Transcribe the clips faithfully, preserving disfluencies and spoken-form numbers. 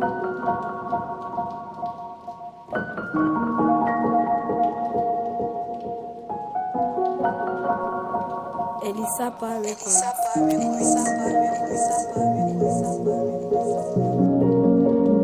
Elisapa Records. Elisapa Records. Elisapa Records. Elisapa Records.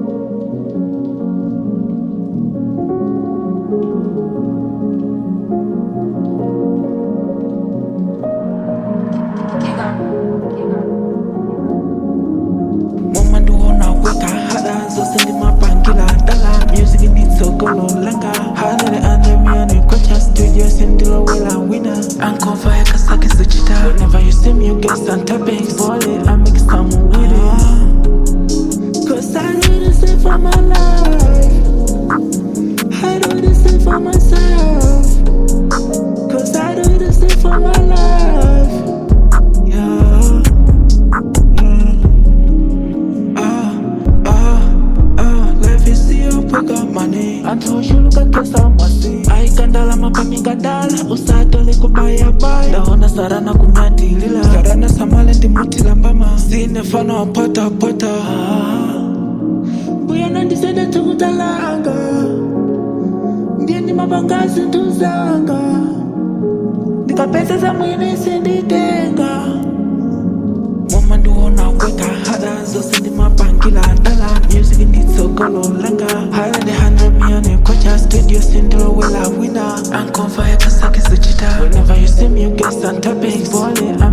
Mwamanduona weka hada zote ni mapangila dala music ni sokolo langa halele andamiani kwacha studio sindilo wela winner Uncle fire kasaki suchita whenever you see me you get some topics boy I make some with it cause I do this thing for my life I do this thing for myself cause I do this thing for my life yeah. I told you look at this I'm wasi I kandala mapami gadala usatole kubaya baya Dahona sarana kunyadilila Sarana samale ndi mutila mbama Sine fana wapata pata Buya nandisede tukutalanga Ndiye ni mabangazi tuzanga Nika pesa za mwini sinditenga Mwamanduona weka hada zose ndi mapangila dala Music ndi sokolo langa Halende hundred million kocha studio sindilo wela winner Uncle fire kasaki suchita Whenever you see me you get some topics Boy